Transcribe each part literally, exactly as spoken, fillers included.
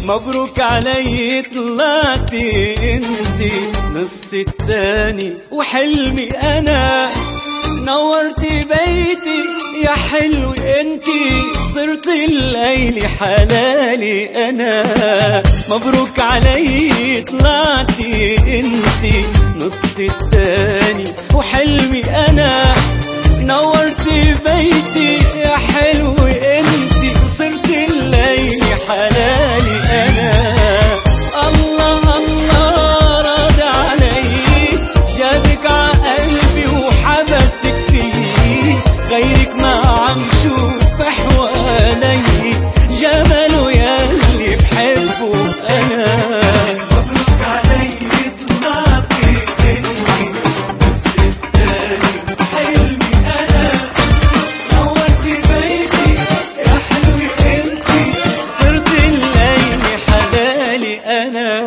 مبروك علي طلعتي انتي نص التاني وحلمي انا، نورتي بيتي يا حلو انتي، صرت الليل حلالي انا. مبروك علي طلعتي انتي نص التاني وحلمي انا، نورتي بيتي يا حلو انتي، صرت الليل حلالي انا. الله الله راد علي، جابك عقلبي وحبسك فيه، غيرك ما عم شوف حوالي، جماله ياللي بحبه انا. مبروك علي طلعتي انتي بس التاني حلمي انا، نورتي بيتي يا حلوة انتي، صرت الليل حلالي انا.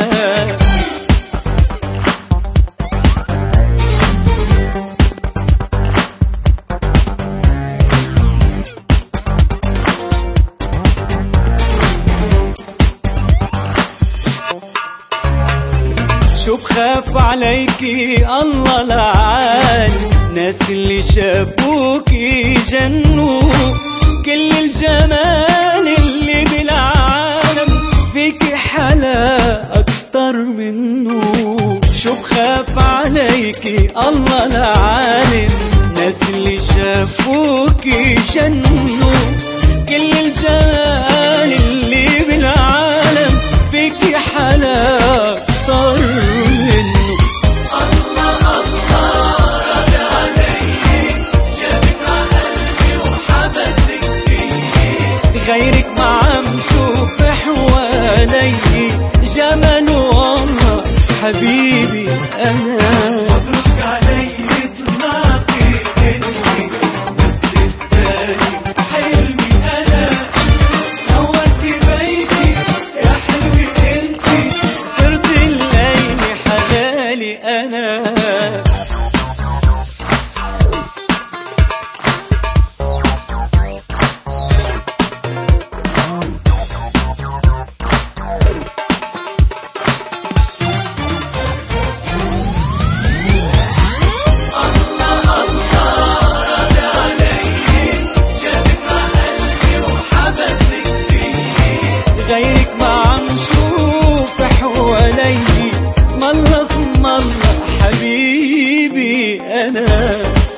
شو بخاف عليكي الله لعالي، ناس اللي شافوكي جنوا، كل الجمال اللي بالعالم فيكي حلا اكتر منه. شو بخاف عليكي الله لعالم، ناس اللي شافوكي جنوا، كل الجمال اللي بالعالم فيكي حلا اكتر منه. الله الله رد علي، جابك عقلبي وحبسك فيه، غيرك ما عم شوف حوالي، جماله والله حبيبي انا. مبروك علي طلعتي انتي بس التاني حلمي انا، نورتي بيتي يا حلوة انتي، صرت الليل حلالي انا. غيرك ما عم شوف حوالي، اسم الله اسم الله حبيبي انا.